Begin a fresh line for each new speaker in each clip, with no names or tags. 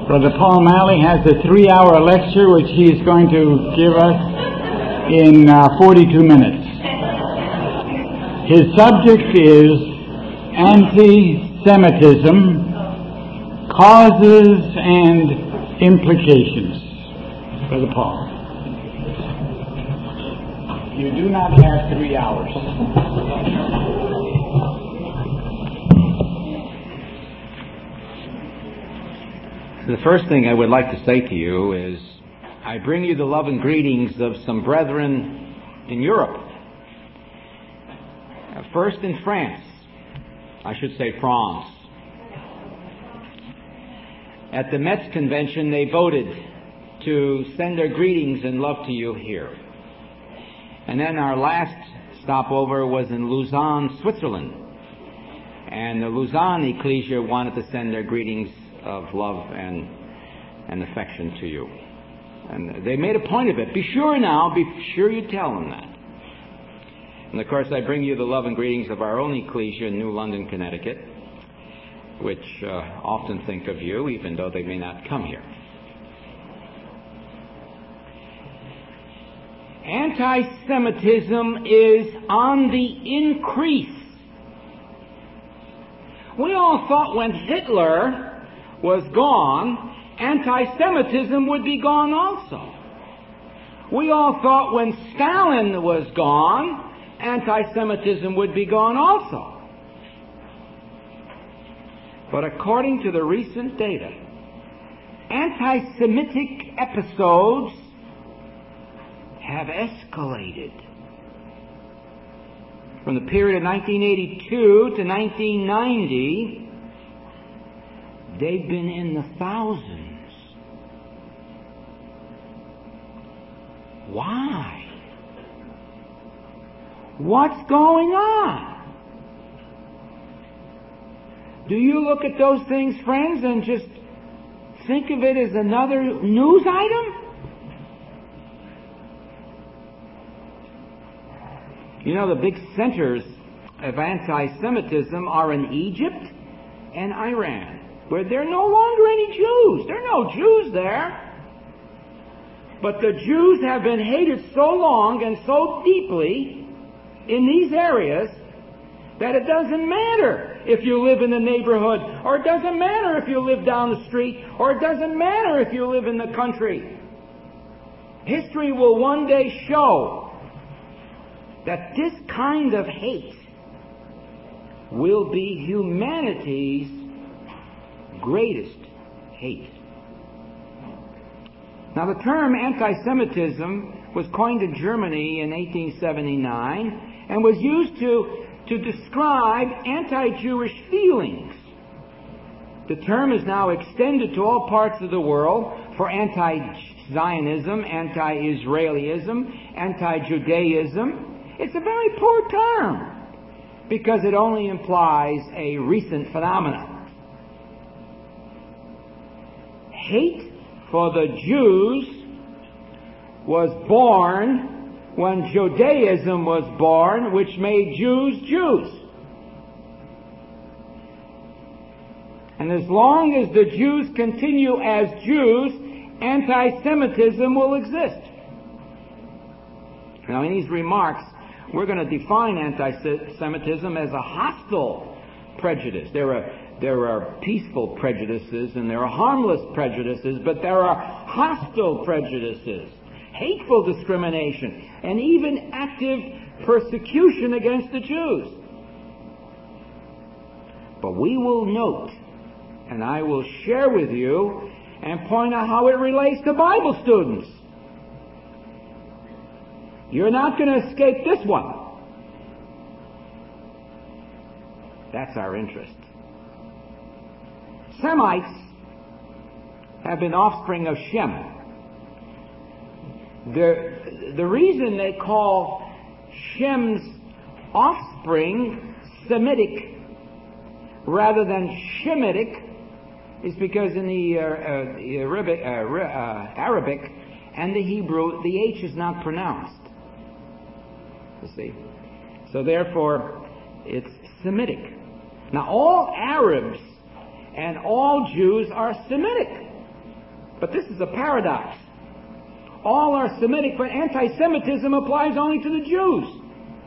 Brother Paul Malley has a 3-hour lecture which he is going to give us in 42 minutes. His subject is anti-Semitism, causes and implications. Brother Paul. You do not have 3 hours.
The first thing I would like to say to you is I bring you the love and greetings of some brethren in Europe. First in France. I should say France. At the Metz Convention, they voted to send their greetings and love to you here. And then our last stopover was in Lausanne, Switzerland. And the Lausanne Ecclesia wanted to send their greetings of love and affection to you. And they made a point of it. Be sure you tell them that. And of course, I bring you the love and greetings of our own Ecclesia in New London, Connecticut, which often think of you, even though they may not come here. Anti-Semitism is on the increase. We all thought when Hitler was gone, anti-Semitism would be gone also. We all thought when Stalin was gone, anti-Semitism would be gone also. But according to the recent data, anti-Semitic episodes have escalated. From the period of 1982 to 1990, they've been in the thousands. Why? What's going on? Do you look at those things, friends, and just think of it as another news item? You know, the big centers of anti-Semitism are in Egypt and Iran, where there are no longer any Jews. There are no Jews there. But the Jews have been hated so long and so deeply in these areas that it doesn't matter if you live in the neighborhood, or it doesn't matter if you live down the street, or it doesn't matter if you live in the country. History will one day show that this kind of hate will be humanity's greatest hate. Now, the term anti-Semitism was coined in Germany in 1879 and was used to describe anti-Jewish feelings. The term is now extended to all parts of the world for anti-Zionism, anti-Israelism, anti-Judaism. It's a very poor term because it only implies a recent phenomenon. Hate for the Jews was born when Judaism was born, which made Jews Jews. And as long as the Jews continue as Jews, anti-Semitism will exist. Now, in these remarks, we're going to define anti-Semitism as a hostile prejudice. There are peaceful prejudices and there are harmless prejudices, but there are hostile prejudices, hateful discrimination, and even active persecution against the Jews. But we will note, and I will share with you and point out how it relates to Bible students. You're not going to escape this one. That's our interest. Semites have been offspring of Shem. The reason they call Shem's offspring Semitic rather than Shemitic is because in the Arabic and the Hebrew, the H is not pronounced. You see? So therefore, it's Semitic. Now, all Arabs and all Jews are Semitic. But this is a paradox. All our Semitic anti-Semitism applies only to the Jews.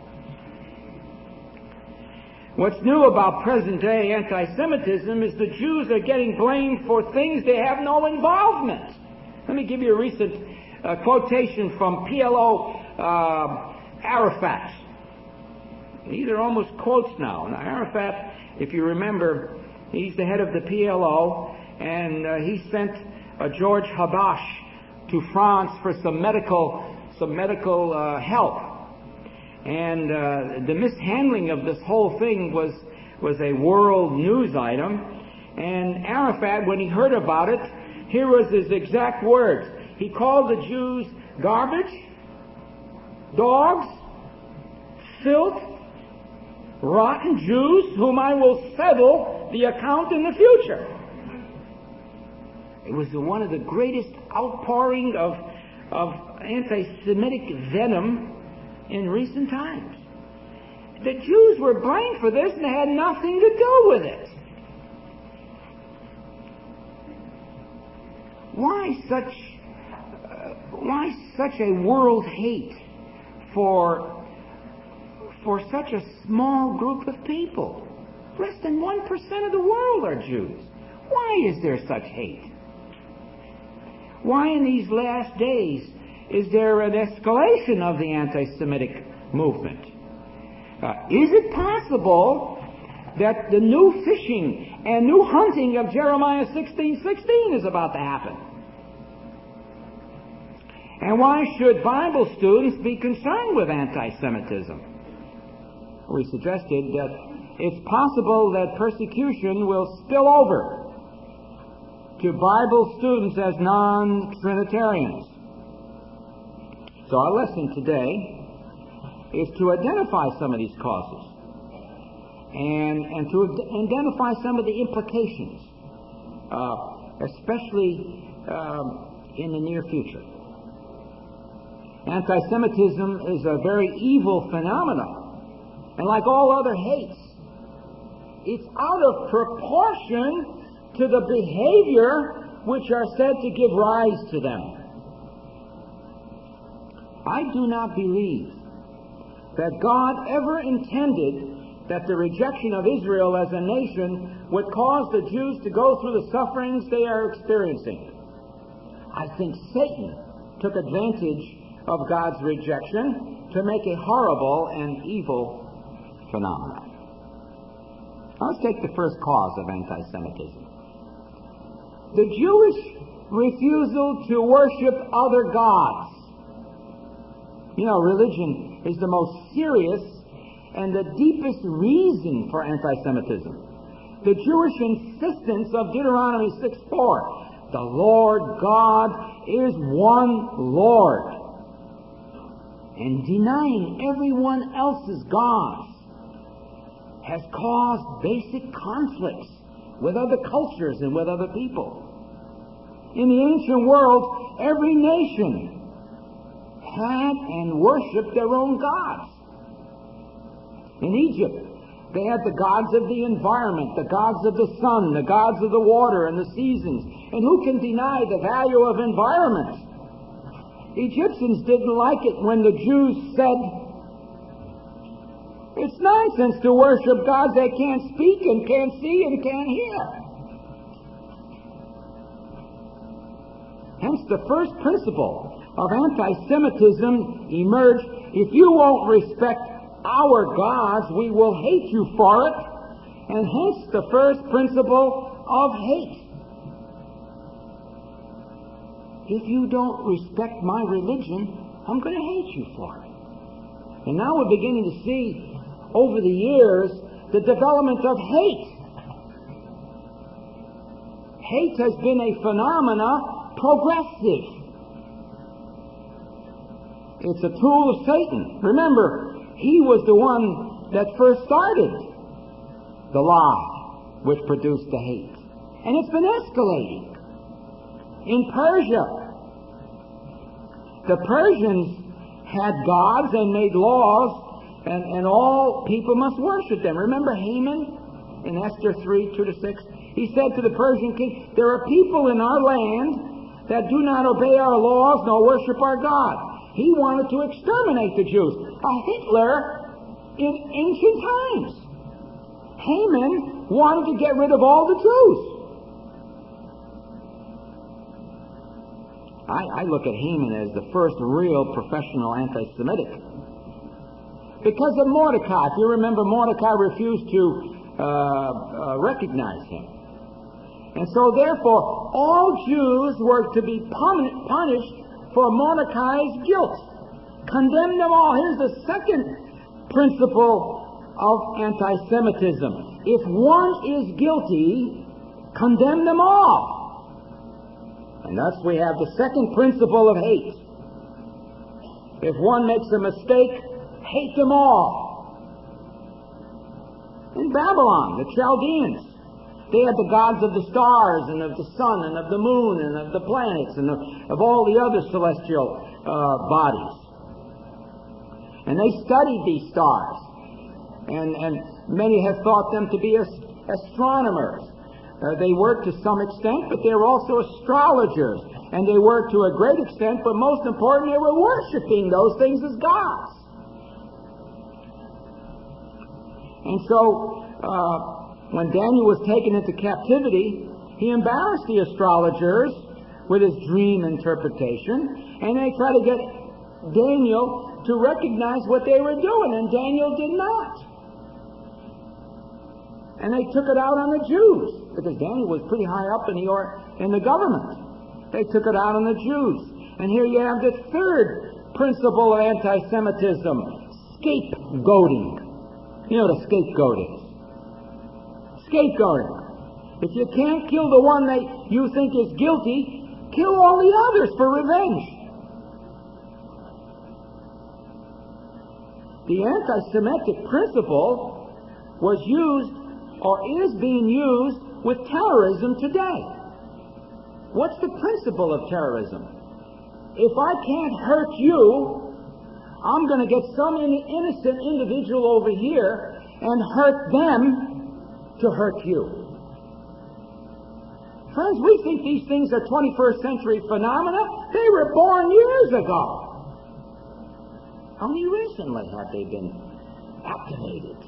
What's new about present-day anti-Semitism is the Jews are getting blamed for things they have no involvement. Let me give you a recent quotation from PLO Arafat. These are almost quotes now. Now, Arafat, if you remember, he's the head of the PLO, and he sent George Habash to France for some medical help. And the mishandling of this whole thing was a world news item. And Arafat, when he heard about it, here was his exact words. He called the Jews garbage, dogs, filth, rotten Jews whom I will settle the account in the future. It was one of the greatest outpouring of anti-Semitic venom in recent times. The Jews were blamed for this and they had nothing to do with it. Why such a world hate for such a small group of people? Less than 1% of the world are Jews. Why is there such hate? Why in these last days is there an escalation of the anti-Semitic movement? Is it possible that the new fishing and new hunting of Jeremiah 16:16 is about to happen? And why should Bible students be concerned with anti-Semitism? We suggested that it's possible that persecution will spill over to Bible students as non-Trinitarians. So our lesson today is to identify some of these causes and to identify some of the implications, especially in the near future. Anti-Semitism is a very evil phenomenon. And like all other hates, it's out of proportion to the behavior which are said to give rise to them. I do not believe that God ever intended that the rejection of Israel as a nation would cause the Jews to go through the sufferings they are experiencing. I think Satan took advantage of God's rejection to make a horrible and evil phenomenon. Now let's take the first cause of anti-Semitism. The Jewish refusal to worship other gods. You know, religion is the most serious and the deepest reason for anti-Semitism. The Jewish insistence of Deuteronomy 6:4, the Lord God is one Lord, and denying everyone else's gods has caused basic conflicts with other cultures and with other people. In the ancient world, every nation had and worshipped their own gods. In Egypt, they had the gods of the environment, the gods of the sun, the gods of the water and the seasons. And who can deny the value of environment? Egyptians didn't like it when the Jews said, it's nonsense to worship gods they can't speak and can't see and can't hear. Hence, the first principle of anti-Semitism emerged: if you won't respect our gods, we will hate you for it. And hence, the first principle of hate. If you don't respect my religion, I'm going to hate you for it. And now we're beginning to see, over the years, the development of hate. Hate has been a phenomena progressive. It's a tool of Satan. Remember, he was the one that first started the lie which produced the hate. And it's been escalating. In Persia, the Persians had gods and made laws, and all people must worship them. Remember Haman in Esther 3:2-6? He said to the Persian king, there are people in our land that do not obey our laws nor worship our God. He wanted to exterminate the Jews. Hitler in ancient times. Haman wanted to get rid of all the Jews. I look at Haman as the first real professional anti-Semitic. Because of Mordecai. If you remember, Mordecai refused to recognize him. And so, therefore, all Jews were to be punished for Mordecai's guilt. Condemn them all. Here's the second principle of anti-Semitism. If one is guilty, condemn them all. And thus we have the second principle of hate. If one makes a mistake, hate them all. In Babylon, the Chaldeans, they had the gods of the stars and of the sun and of the moon and of the planets and of all the other celestial bodies. And they studied these stars. And many have thought them to be astronomers. They were to some extent, but they were also astrologers. And they were to a great extent, but most important, they were worshiping those things as gods. And so, when Daniel was taken into captivity, he embarrassed the astrologers with his dream interpretation, and they tried to get Daniel to recognize what they were doing, and Daniel did not. And they took it out on the Jews, because Daniel was pretty high up in the government. They took it out on the Jews. And here you have the third principle of anti-Semitism, scapegoating. You know what a scapegoat is. Scapegoating. If you can't kill the one that you think is guilty, kill all the others for revenge. The anti-Semitic principle was used, or is being used, with terrorism today. What's the principle of terrorism? If I can't hurt you, I'm going to get some innocent individual over here and hurt them to hurt you. Friends, we think these things are 21st century phenomena. They were born years ago. Only recently have they been activated.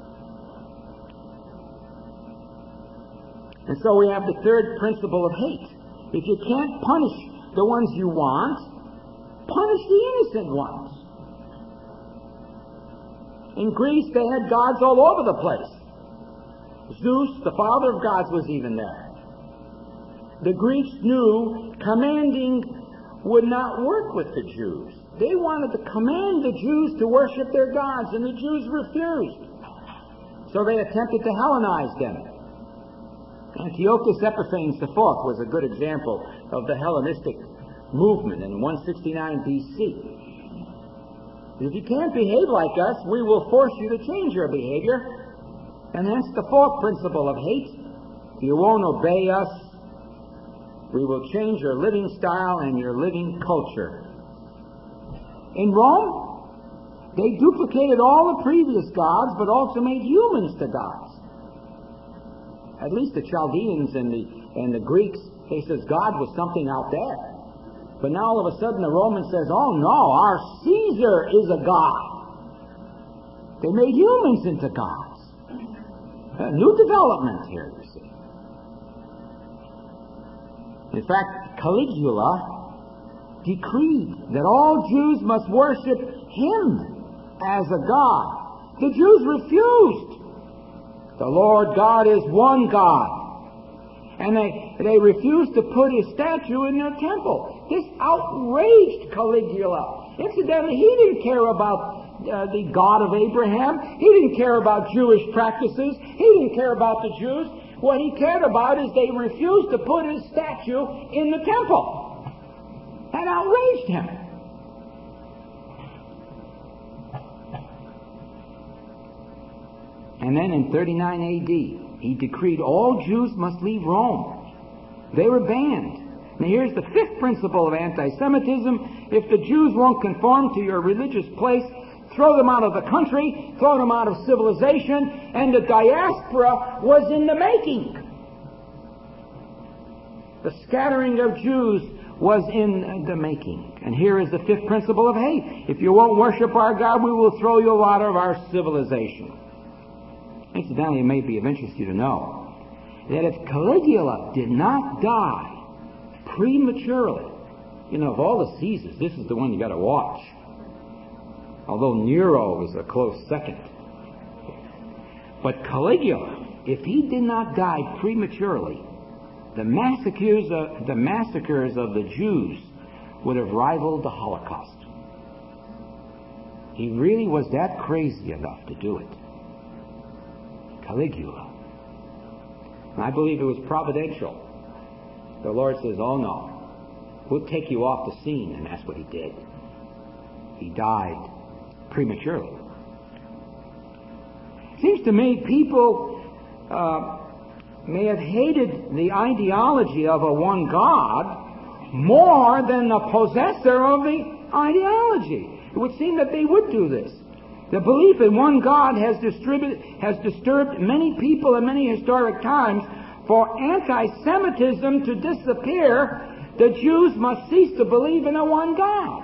And so we have the third principle of hate. If you can't punish the ones you want, punish the innocent ones. In Greece, they had gods all over the place. Zeus, the father of gods, was even there. The Greeks knew commanding would not work with the Jews. They wanted to command the Jews to worship their gods, and the Jews refused. So they attempted to Hellenize them. Antiochus Epiphanes IV was a good example of the Hellenistic movement in 169 BC. If you can't behave like us, we will force you to change your behavior. And hence the fourth principle of hate. If you won't obey us, we will change your living style and your living culture. In Rome, they duplicated all the previous gods, but also made humans to gods. At least the Chaldeans and the Greeks, they says God was something out there. But now all of a sudden the Roman says, oh no, our Caesar is a god. They made humans into gods. A new development here, you see. In fact, Caligula decreed that all Jews must worship him as a god. The Jews refused. The Lord God is one God. And they refused to put his statue in their temple. This outraged Caligula. Incidentally, he didn't care about the God of Abraham. He didn't care about Jewish practices. He didn't care about the Jews. What he cared about is they refused to put his statue in the temple. That outraged him. And then in 39 AD, he decreed all Jews must leave Rome. They were banned. Now here's the fifth principle of anti-Semitism. If the Jews won't conform to your religious place, throw them out of the country, throw them out of civilization, and the diaspora was in the making. The scattering of Jews was in the making. And here is the fifth principle of hate. If you won't worship our God, we will throw you out of our civilization. Incidentally, it may be of interest to you to know that if Caligula did not die prematurely, of all the Caesars, this is the one you got to watch. Although Nero was a close second. But Caligula, if he did not die prematurely, the massacres of the Jews would have rivaled the Holocaust. He really was that crazy enough to do it. Caligula. And I believe it was providential. The Lord says, oh no, we'll take you off the scene, and that's what he did. He died prematurely. Seems to me people may have hated the ideology of a one God more than the possessor of the ideology. It would seem that they would do this. The belief in one God has disturbed many people in many historic times. For anti-Semitism to disappear, the Jews must cease to believe in a one God.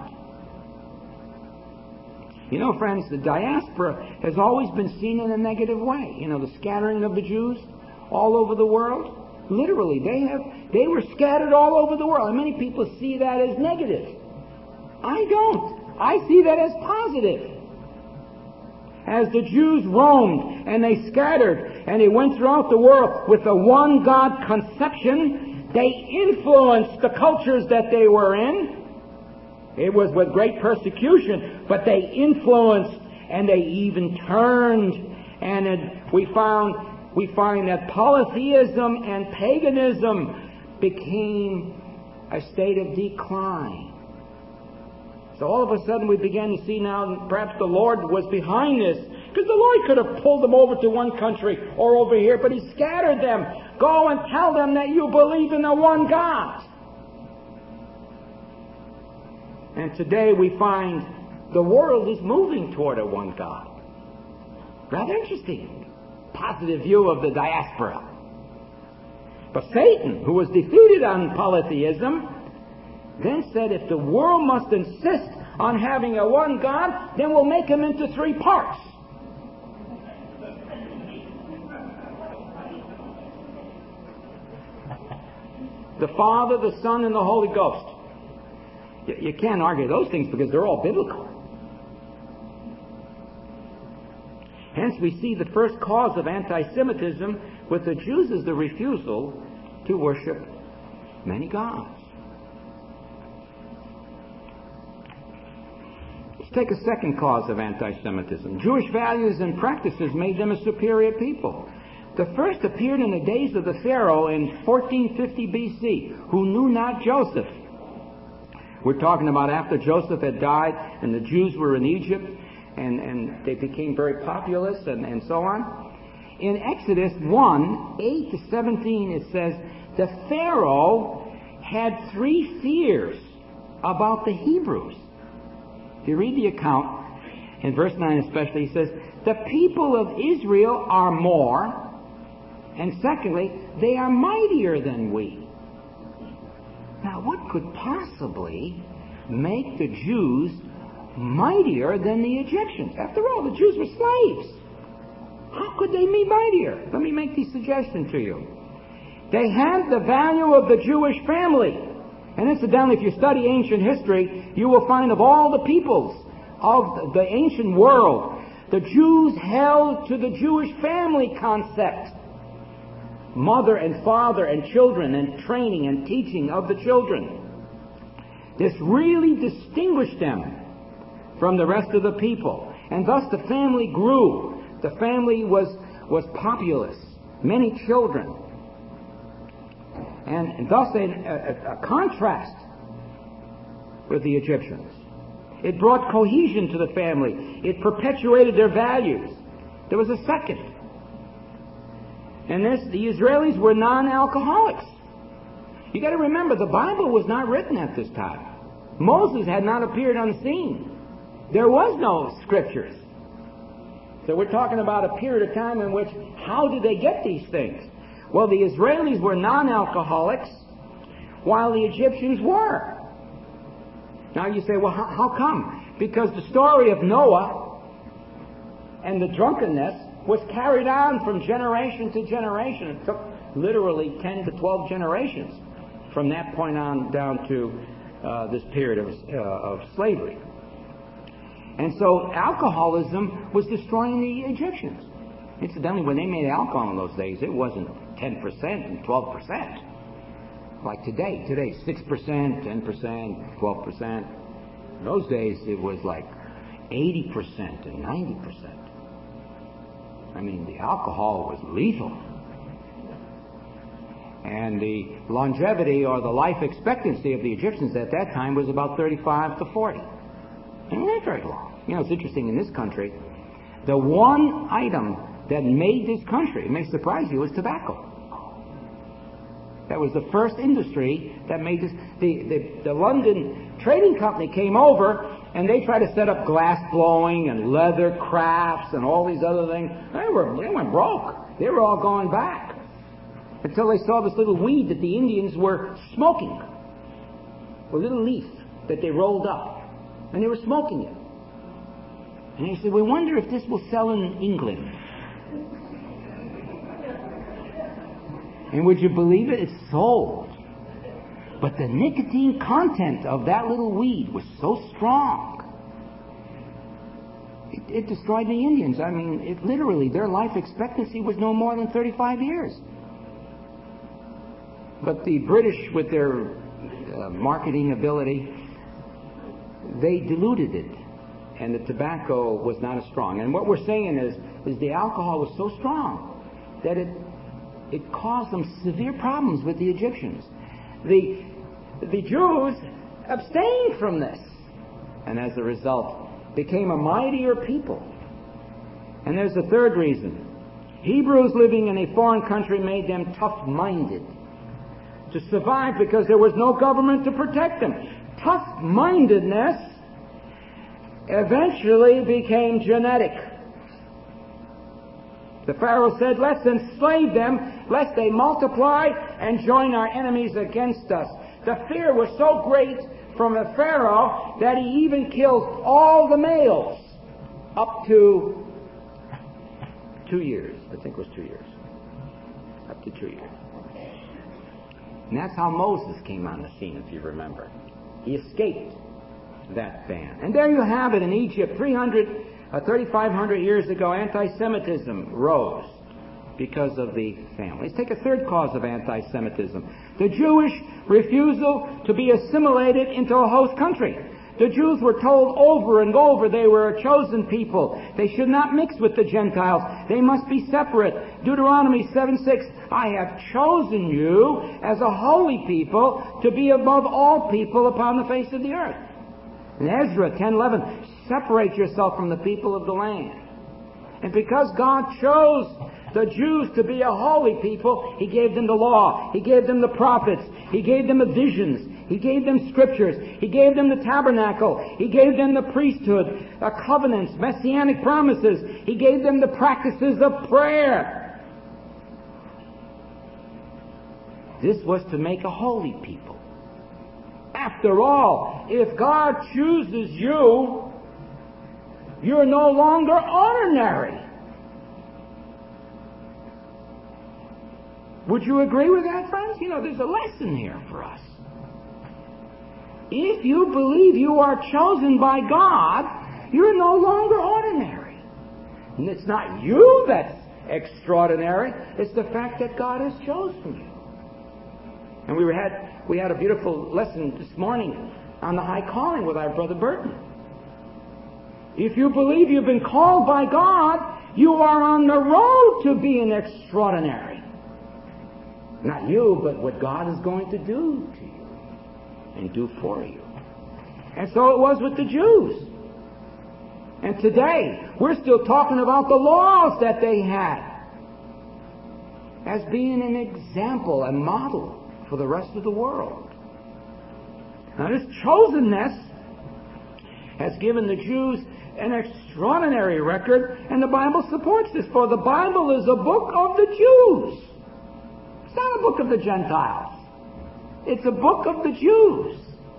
Friends, the diaspora has always been seen in a negative way. The scattering of the Jews all over the world. Literally, they were scattered all over the world. And many people see that as negative. I don't. I see that as positive. As the Jews roamed and they scattered and they went throughout the world with a one God conception, they influenced the cultures that they were in. It was with great persecution, but they influenced and they even turned. And we find that polytheism and paganism became a state of decline. So all of a sudden we began to see now perhaps the Lord was behind this. Because the Lord could have pulled them over to one country or over here, but He scattered them. Go and tell them that you believe in the one God. And today we find the world is moving toward a one God. Rather interesting. Positive view of the diaspora. But Satan, who was defeated on polytheism, then said, if the world must insist on having a one God, then we'll make him into three parts. The Father, the Son, and the Holy Ghost. You can't argue those things because they're all biblical. Hence we see the first cause of anti-Semitism with the Jews is the refusal to worship many gods. Let's take a second cause of anti-Semitism. Jewish values and practices made them a superior people. The first appeared in the days of the Pharaoh in 1450 BC, who knew not Joseph. We're talking about after Joseph had died and the Jews were in Egypt and they became very populous and so on. In Exodus 1, 8 to 17, it says, the Pharaoh had three fears about the Hebrews. If you read the account, in verse 9 especially, he says, the people of Israel are more, and secondly, they are mightier than we. Now, what could possibly make the Jews mightier than the Egyptians? After all, the Jews were slaves. How could they be mightier? Let me make these suggestions to you. They had the value of the Jewish family. And incidentally, if you study ancient history, you will find of all the peoples of the ancient world, the Jews held to the Jewish family concept. Mother and father and children and training and teaching of the children. This really distinguished them from the rest of the people. And thus the family grew. The family was populous. Many children. And thus a contrast with the Egyptians. It brought cohesion to the family. It perpetuated their values. There was a second. And the Israelis were non-alcoholics. You got to remember, the Bible was not written at this time. Moses had not appeared on the scene. There was no scriptures. So we're talking about a period of time in which, how did they get these things? Well, the Israelis were non-alcoholics, while the Egyptians were. Now you say, well, how come? Because the story of Noah and the drunkenness was carried on from generation to generation. It took literally 10 to 12 generations from that point on down to this period of slavery. And so alcoholism was destroying the Egyptians. Incidentally, when they made alcohol in those days, it wasn't 10% and 12%. Like today. Today, 6%, 10%, 12%. In those days, it was like 80% and 90%. I mean, the alcohol was lethal. And the longevity or the life expectancy of the Egyptians at that time was about 35 to 40. And not very long. You know, it's interesting in this country, the one item that made this country, it may surprise you, was tobacco. That was the first industry that made this. The London Trading Company came over and they tried to set up glass blowing and leather crafts and all these other things. They went broke. They were all going back until they saw this little weed that the Indians were smoking. A little leaf that they rolled up. And they were smoking it. And they said, we wonder if this will sell in England. And would you believe it? It sold. But the nicotine content of that little weed was so strong. It destroyed the Indians. I mean, it literally, their life expectancy was no more than 35 years. But the British, with their marketing ability, they diluted it. And the tobacco was not as strong. And what we're saying is the alcohol was so strong that it caused them severe problems with the Egyptians. The Jews abstained from this, and as a result, became a mightier people. And there's a third reason. Hebrews living in a foreign country made them tough-minded to survive because there was no government to protect them. Tough-mindedness eventually became genetic. The Pharaoh said, let's enslave them, lest they multiply and join our enemies against us. The fear was so great from the Pharaoh that he even killed all the males up to 2 years. I think it was 2 years. Up to 2 years. And that's how Moses came on the scene, if you remember. He escaped that ban. And there you have it in Egypt. 3,500 years ago, anti-Semitism rose because of the family. Let's take a third cause of anti-Semitism. The Jewish refusal to be assimilated into a host country. The Jews were told over and over they were a chosen people. They should not mix with the Gentiles. They must be separate. Deuteronomy 7:6, I have chosen you as a holy people to be above all people upon the face of the earth. In Ezra 10:11, separate yourself from the people of the land. And because God chose the Jews to be a holy people, He gave them the law. He gave them the prophets. He gave them the visions. He gave them scriptures. He gave them the tabernacle. He gave them the priesthood, covenants, messianic promises. He gave them the practices of prayer. This was to make a holy people. After all, if God chooses you, you're no longer ordinary. Would you agree with that, friends? You know, there's a lesson here for us. If you believe you are chosen by God, you're no longer ordinary. And it's not you that's extraordinary. It's the fact that God has chosen you. And we had a beautiful lesson this morning on the high calling with our brother Burton. If you believe you've been called by God, you are on the road to being extraordinary. Not you, but what God is going to do to you and do for you. And so it was with the Jews. And today, we're still talking about the laws that they had as being an example, a model for the rest of the world. Now, this chosenness has given the Jews an extraordinary record, and the Bible supports this, for the Bible is a book of the Jews. It's not a book of the Gentiles. It's a book of the Jews.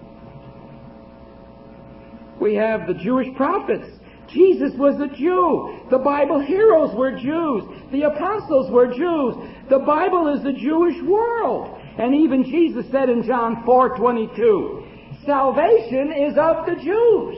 We have the Jewish prophets. Jesus was a Jew. The Bible heroes were Jews. The apostles were Jews. The Bible is the Jewish world. And even Jesus said in John 4:22, salvation is of the Jews.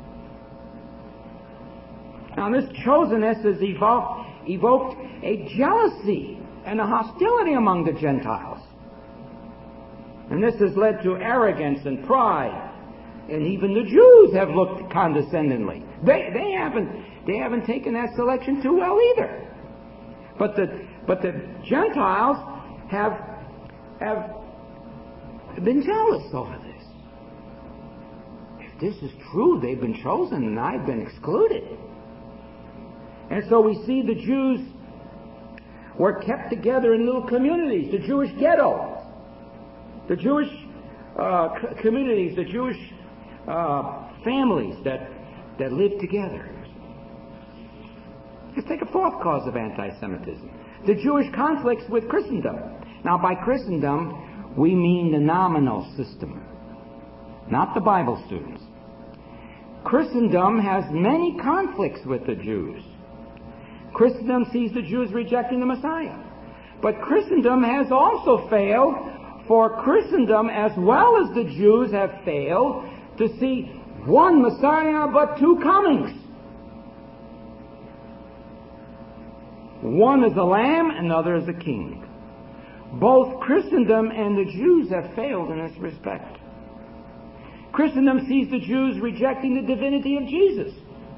Now this chosenness has evoked a jealousy and a hostility among the Gentiles. And this has led to arrogance and pride. And even the Jews have looked condescendingly. They haven't taken that selection too well either. But the Gentiles have been jealous over this. If this is true, they've been chosen and I've been excluded. And so we see the Jews were kept together in little communities, the Jewish ghetto, the Jewish communities, the Jewish families that lived together. Let's take a fourth cause of anti-Semitism. The Jewish conflicts with Christendom. Now, by Christendom, we mean the nominal system, not the Bible students. Christendom has many conflicts with the Jews. Christendom sees the Jews rejecting the Messiah. But Christendom has also failed, for Christendom as well as the Jews have failed to see one Messiah but two comings. One is a lamb, another is a king. Both Christendom and the Jews have failed in this respect. Christendom sees the Jews rejecting the divinity of Jesus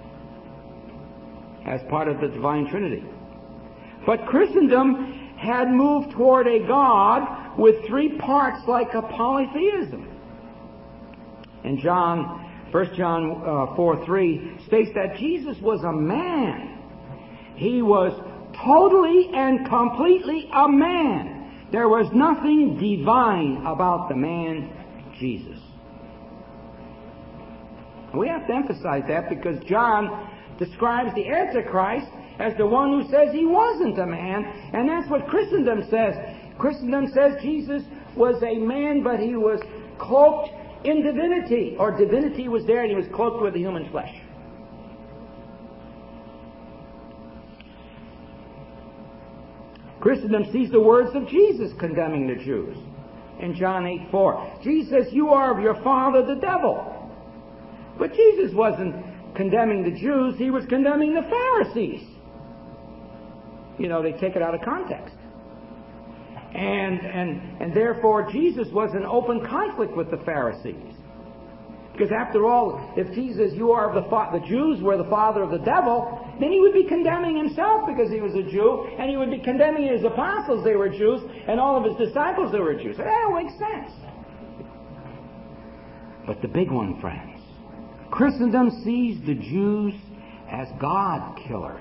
as part of the divine Trinity. But Christendom had moved toward a God with three parts like a polytheism. And 1 John 4:3 states that Jesus was a man. He was totally and completely a man. There was nothing divine about the man Jesus. We have to emphasize that because John describes the Antichrist as the one who says he wasn't a man, and that's what Christendom says. Christendom says Jesus was a man, but he was cloaked in divinity, or divinity was there and he was cloaked with the human flesh. Christendom sees the words of Jesus condemning the Jews. In John 8:4, Jesus says, "You are of your father the devil." But Jesus wasn't condemning the Jews, he was condemning the Pharisees. You know, they take it out of context. And therefore Jesus was in open conflict with the Pharisees. Because after all, if Jesus, you are of the Jews were the father of the devil, then he would be condemning himself because he was a Jew, and he would be condemning his apostles, they were Jews, and all of his disciples, they were Jews. That don't make sense. But the big one, friends, Christendom sees the Jews as God killers.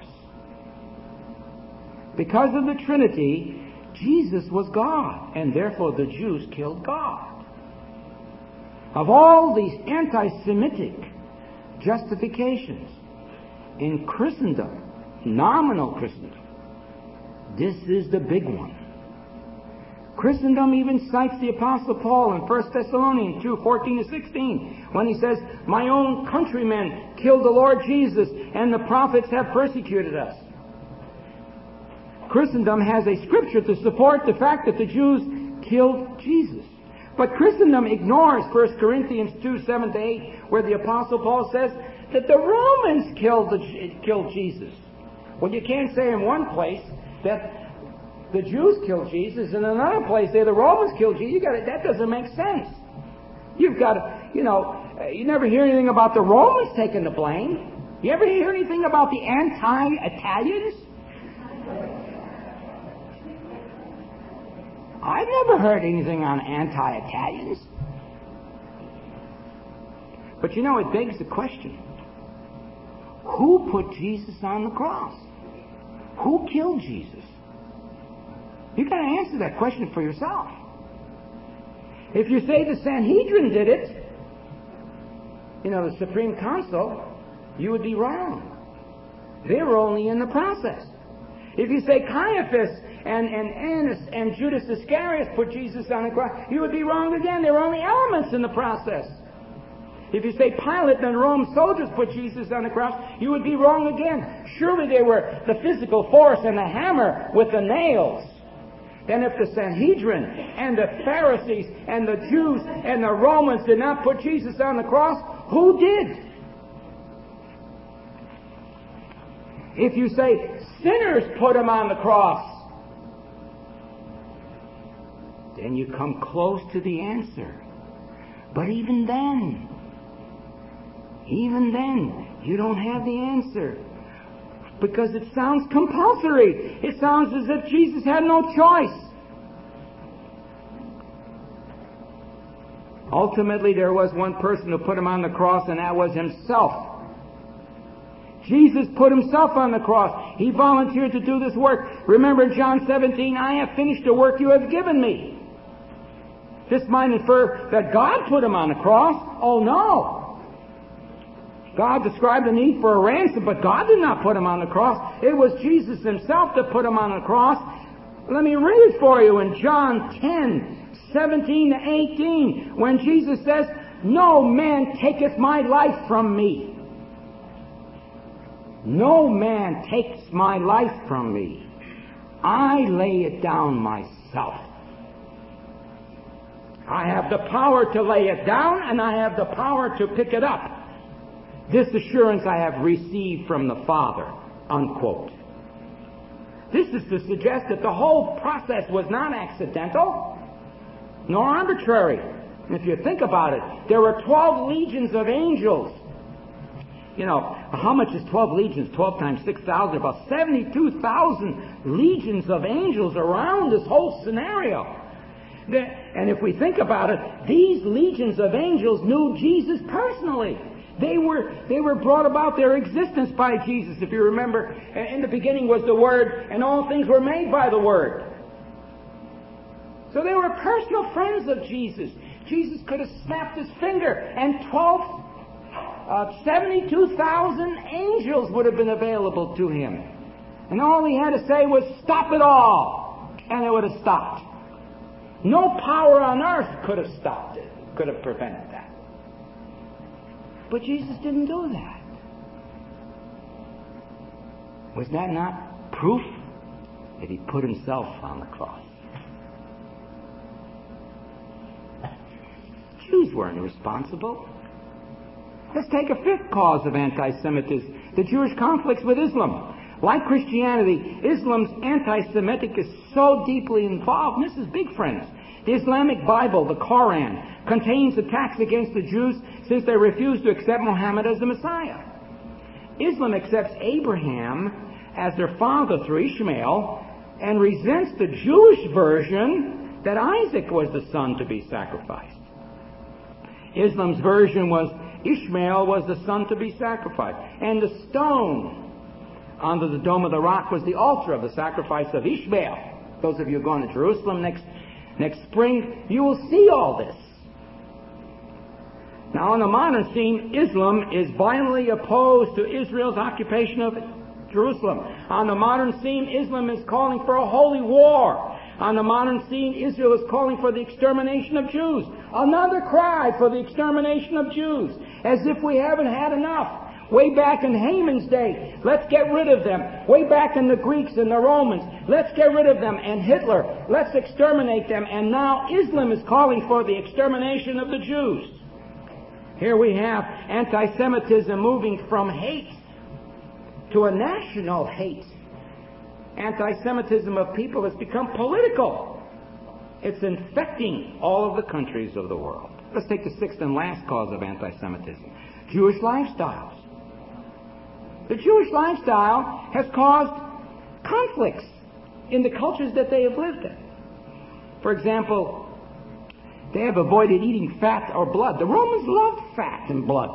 Because of the Trinity, Jesus was God, and therefore the Jews killed God. Of all these anti-Semitic justifications in Christendom, nominal Christendom, this is the big one. Christendom even cites the Apostle Paul in 1 Thessalonians 2:14-16, when he says, "My own countrymen killed the Lord Jesus, and the prophets have persecuted us." Christendom has a scripture to support the fact that the Jews killed Jesus. But Christendom ignores 1 Corinthians 2:7-8, where the Apostle Paul says that the Romans killed Jesus. Well, you can't say in one place that the Jews killed Jesus, and in another place say the Romans killed Jesus. That doesn't make sense. You've got to, you never hear anything about the Romans taking the blame. You ever hear anything about the anti-Italians? I've never heard anything on anti-Italians. But it begs the question, who put Jesus on the cross? Who killed Jesus? You've got to answer that question for yourself. If you say the Sanhedrin did it, the Supreme Council, you would be wrong. They were only in the process. If you say Caiaphas and Annas and Judas Iscariot put Jesus on the cross, you would be wrong again. There were only elements in the process. If you say Pilate and Rome's soldiers put Jesus on the cross, you would be wrong again. Surely they were the physical force and the hammer with the nails. Then if the Sanhedrin and the Pharisees and the Jews and the Romans did not put Jesus on the cross, who did? If you say sinners put him on the cross, then you come close to the answer. But even then, you don't have the answer. Because it sounds compulsory. It sounds as if Jesus had no choice. Ultimately, there was one person who put him on the cross, and that was himself. Jesus put himself on the cross. He volunteered to do this work. Remember in John 17, I have finished the work you have given me. This might infer that God put him on the cross. Oh no. God described the need for a ransom, but God did not put him on the cross. It was Jesus himself that put him on the cross. Let me read it for you in John 10, 17 to 18, when Jesus says, no man taketh my life from me. No man takes my life from me. I lay it down myself. I have the power to lay it down, and I have the power to pick it up. This assurance I have received from the Father, unquote. This is to suggest that the whole process was not accidental, nor arbitrary. If you think about it, there were 12 legions of angels. You know, how much is 12 legions? 12 times 6,000, about 72,000 legions of angels around this whole scenario. And if we think about it, these legions of angels knew Jesus personally. They were brought about their existence by Jesus. If you remember, in the beginning was the Word, and all things were made by the Word. So they were personal friends of Jesus. Jesus could have snapped his finger, and 72,000 angels would have been available to him. And all he had to say was, stop it all, and it would have stopped. No power on earth could have stopped it, could have prevented that. But Jesus didn't do that. Was that not proof that he put himself on the cross? Jews weren't responsible. Let's take a fifth cause of anti-Semitism, the Jewish conflicts with Islam. Like Christianity, Islam's anti-Semitic is so deeply involved. And this is big, friends. The Islamic Bible, the Koran, contains attacks against the Jews since they refused to accept Muhammad as the Messiah. Islam accepts Abraham as their father through Ishmael and resents the Jewish version that Isaac was the son to be sacrificed. Islam's version was Ishmael was the son to be sacrificed, and the stone under the Dome of the Rock was the altar of the sacrifice of Ishmael. Those of you going to Jerusalem next spring, you will see all this. Now, on the modern scene, Islam is violently opposed to Israel's occupation of Jerusalem. On the modern scene, Islam is calling for a holy war. On the modern scene, Israel is calling for the extermination of Jews. Another cry for the extermination of Jews, as if we haven't had enough. Way back in Haman's day, let's get rid of them. Way back in the Greeks and the Romans, let's get rid of them. And Hitler, let's exterminate them. And now Islam is calling for the extermination of the Jews. Here we have anti-Semitism moving from hate to a national hate. Anti-Semitism of people has become political. It's infecting all of the countries of the world. Let's take the sixth and last cause of anti-Semitism, Jewish lifestyles. The Jewish lifestyle has caused conflicts in the cultures that they have lived in. For example, they have avoided eating fat or blood. The Romans loved fat and blood.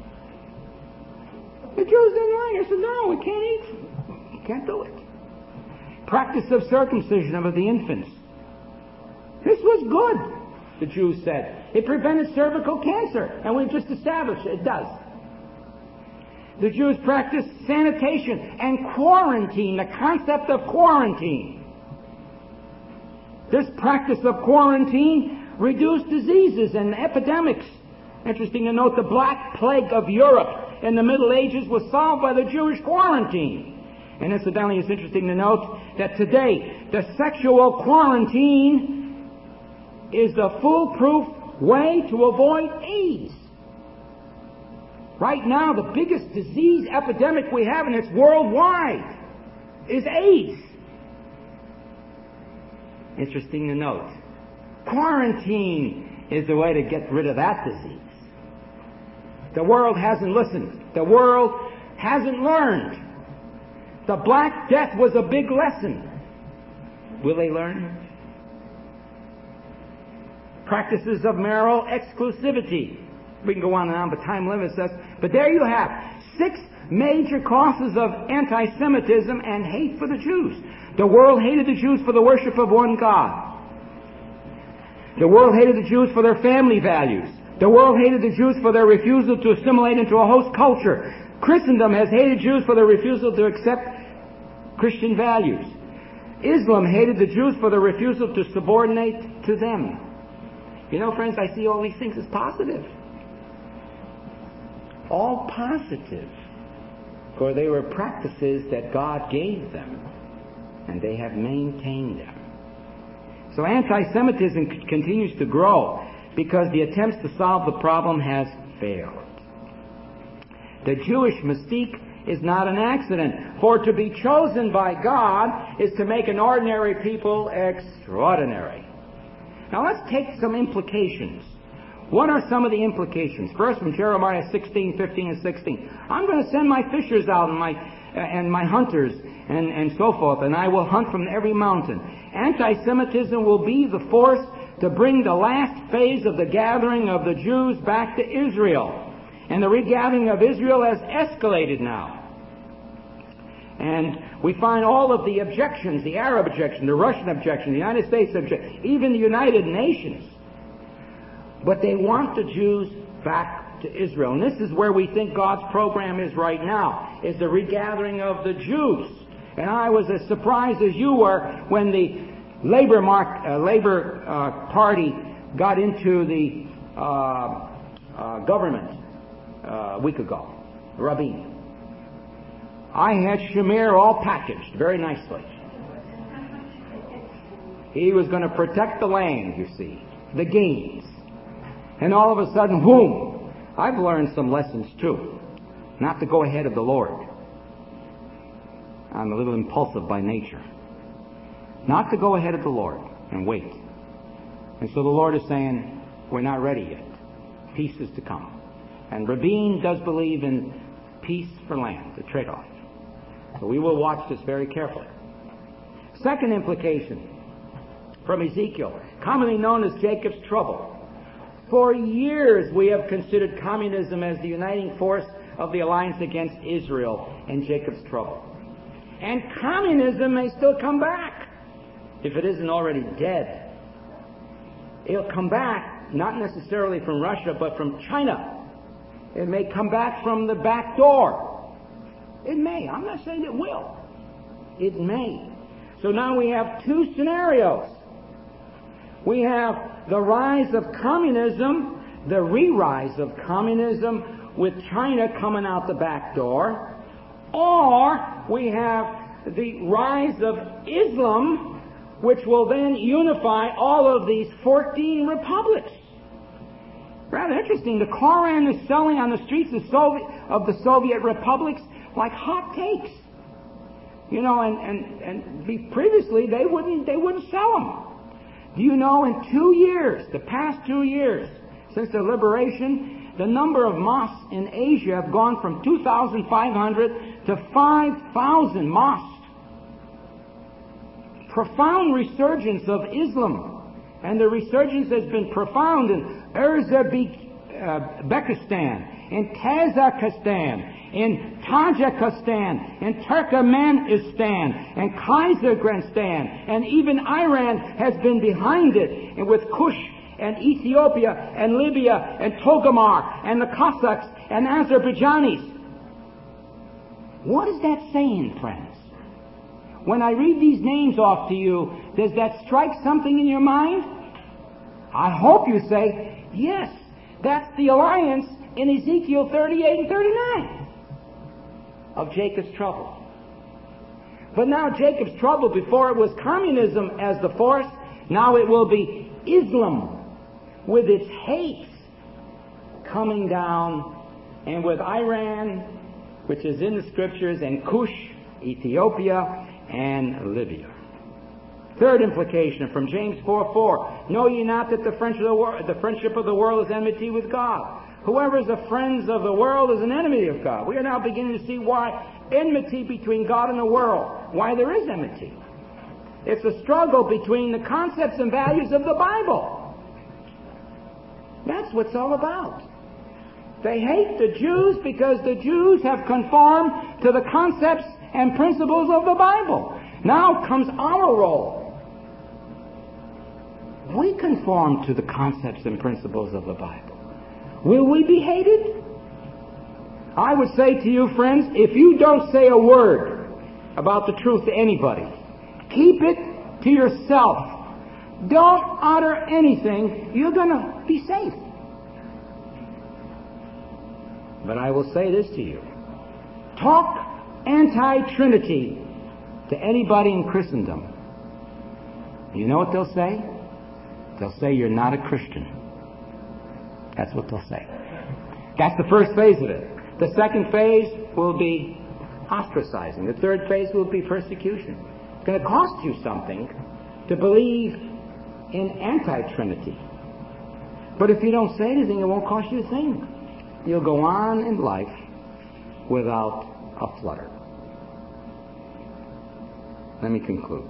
The Jews didn't like it. They said, no, we can't eat. You can't do it. Practice of circumcision of the infants. This was good, the Jews said. It prevented cervical cancer, and we've just established it does. The Jews practiced sanitation and quarantine, the concept of quarantine. This practice of quarantine reduced diseases and epidemics. Interesting to note, the Black Plague of Europe in the Middle Ages was solved by the Jewish quarantine. And incidentally, it's interesting to note that today, the sexual quarantine is the foolproof way to avoid AIDS. Right now, the biggest disease epidemic we have, and it's worldwide, is AIDS. Interesting to note. Quarantine is the way to get rid of that disease. The world hasn't listened. The world hasn't learned. The Black Death was a big lesson. Will they learn? Practices of moral exclusivity. We can go on and on, but time limits us. But there you have 6 major causes of anti-Semitism and hate for the Jews. The world hated the Jews for the worship of one God. The world hated the Jews for their family values. The world hated the Jews for their refusal to assimilate into a host culture. Christendom has hated Jews for their refusal to accept Christian values. Islam hated the Jews for their refusal to subordinate to them. You know, friends, I see all these things as positive. All positive. For they were practices that God gave them, and they have maintained them. So anti-Semitism continues to grow because the attempts to solve the problem has failed. The Jewish mystique is not an accident, for to be chosen by God is to make an ordinary people extraordinary. Now let's take some implications. What are some of the implications? First, from Jeremiah 16, 15, and 16. I'm going to send my fishers out and my hunters and so forth, and I will hunt from every mountain. Anti-Semitism will be the force to bring the last phase of the gathering of the Jews back to Israel. And the regathering of Israel has escalated now. And we find all of the objections, the Arab objection, the Russian objection, the United States objection, even the United Nations. But they want the Jews back to Israel. And this is where we think God's program is right now, is the regathering of the Jews. And I was as surprised as you were when the Labor Party got into the government a week ago, Rabin. I had Shamir all packaged very nicely. He was going to protect the land, you see, the gains. And all of a sudden, whoom! I've learned some lessons too. Not to go ahead of the Lord. I'm a little impulsive by nature. Not to go ahead of the Lord and wait. And so the Lord is saying, we're not ready yet. Peace is to come. And Rabin does believe in peace for land, the trade-off. So we will watch this very carefully. Second implication from Ezekiel, commonly known as Jacob's trouble. For years we have considered communism as the uniting force of the alliance against Israel and Jacob's trouble. And communism may still come back if it isn't already dead. It'll come back not necessarily from Russia but from China. It may come back from the back door. It may. I'm not saying it will. It may. So now we have 2 scenarios. We have the rise of communism, the re-rise of communism with China coming out the back door, or we have the rise of Islam, which will then unify all of these 14 republics. Rather interesting. The Koran is selling on the streets of the Soviet republics like hot cakes. You know, and previously they wouldn't sell them. Do you know, in 2 years, the past 2 years, since the liberation, the number of mosques in Asia have gone from 2,500 to 5,000 mosques. Profound resurgence of Islam. And the resurgence has been profound in Uzbekistan, in Kazakhstan, in Tajikistan, in Turkmenistan, and Kyrgyzstan, and even Iran has been behind it, and with Kush and Ethiopia and Libya and Togomar and the Cossacks and Azerbaijanis. What is that saying, friends? When I read these names off to you, does that strike something in your mind? I hope you say, yes, that's the alliance in Ezekiel 38 and 39 of Jacob's trouble. But now Jacob's trouble, before it was communism as the force, now it will be Islam with its hate coming down, and with Iran, which is in the scriptures, and Cush, Ethiopia, and Libya. Third implication from James 4:4. Know ye not that the friendship of the world is enmity with God? Whoever is a friend of the world is an enemy of God. We are now beginning to see why enmity between God and the world. Why there is enmity. It's a struggle between the concepts and values of the Bible. That's what it's all about. They hate the Jews because the Jews have conformed to the concepts and principles of the Bible. Now comes our role. We conform to the concepts and principles of the Bible. Will we be hated? I would say to you, friends, if you don't say a word about the truth to anybody, keep it to yourself. Don't utter anything. You're going to be safe. But I will say this to you. Talk anti-Trinity to anybody in Christendom. You know what they'll say? They'll say you're not a Christian. That's what they'll say. That's the first phase of it. The second phase will be ostracizing. The third phase will be persecution. It's going to cost you something to believe in anti-Trinity. But if you don't say anything, it won't cost you a thing. You'll go on in life without a flutter. Let me conclude.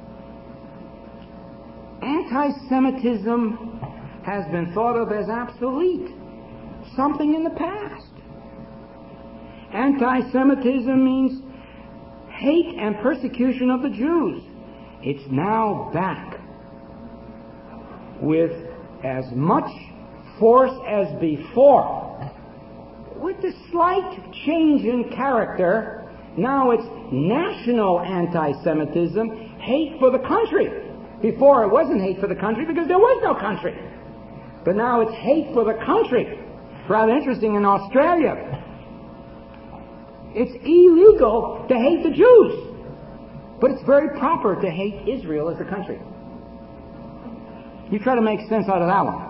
Anti-Semitism has been thought of as obsolete, something in the past. Anti-Semitism means hate and persecution of the Jews. It's now back with as much force as before. With a slight change in character, now it's national anti-Semitism, hate for the country. Before it wasn't hate for the country because there was no country. But now it's hate for the country. Rather interesting, in Australia, it's illegal to hate the Jews. But it's very proper to hate Israel as a country. You try to make sense out of that one.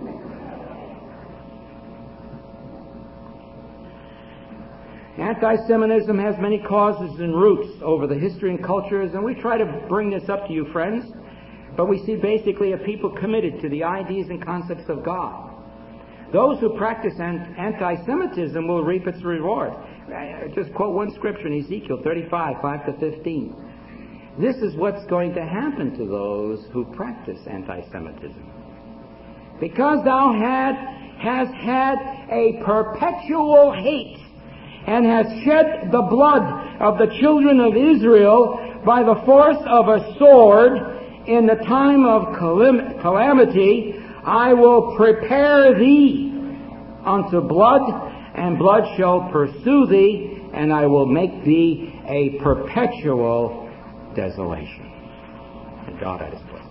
Anti-Semitism has many causes and roots over the history and cultures, and we try to bring this up to you, friends. But we see basically a people committed to the ideas and concepts of God. Those who practice anti-Semitism will reap its reward. Just quote one scripture in Ezekiel 35, 5-15. This is what's going to happen to those who practice anti-Semitism. Because thou hast had a perpetual hate and hast shed the blood of the children of Israel by the force of a sword in the time of calamity, I will prepare thee unto blood, and blood shall pursue thee, and I will make thee a perpetual desolation. And God has blessed.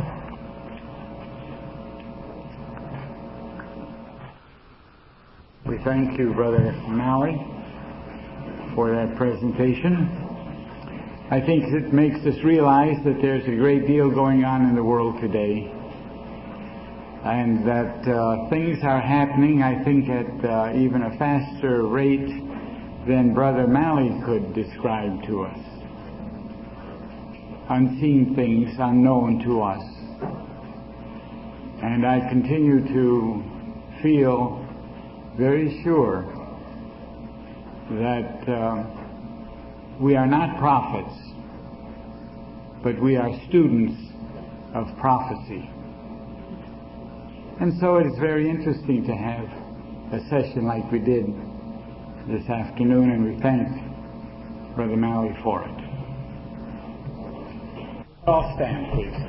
We thank you, Brother Malley, for that presentation. I think it makes us realize that there's a great deal going on in the world today, and that things are happening, I think, at even a faster rate than Brother Malley could describe to us. Unseen things, unknown to us. And I continue to feel very sure that we are not prophets, but we are students of prophecy. And so it is very interesting to have a session like we did this afternoon, and we thank Brother Malley for it. All stand, please.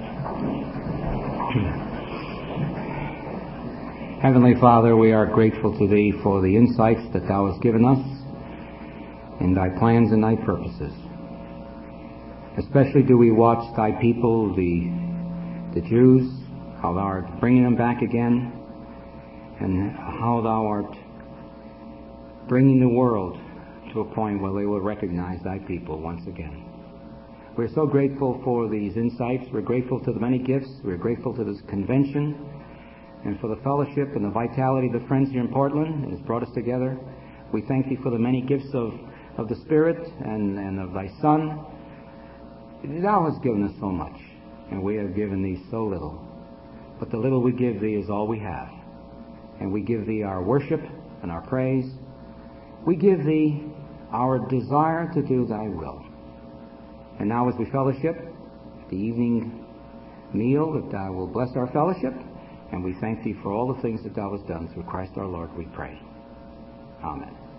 Heavenly Father, we are grateful to Thee for the insights that Thou hast given us. in thy plans and thy purposes. Especially do we watch thy people, the Jews, how thou art bringing them back again, and how thou art bringing the world to a point where they will recognize thy people once again. We're so grateful for these insights. We're grateful to the many gifts. We're grateful to this convention and for the fellowship and the vitality of the friends here in Portland. It has brought us together. We thank thee for the many gifts of the Spirit and of thy Son. Thou hast given us so much, and we have given thee so little. But the little we give thee is all we have. And we give thee our worship and our praise. We give thee our desire to do thy will. And now as we fellowship, the evening meal, that thou will bless our fellowship, and we thank thee for all the things that thou hast done. Through Christ our Lord we pray. Amen.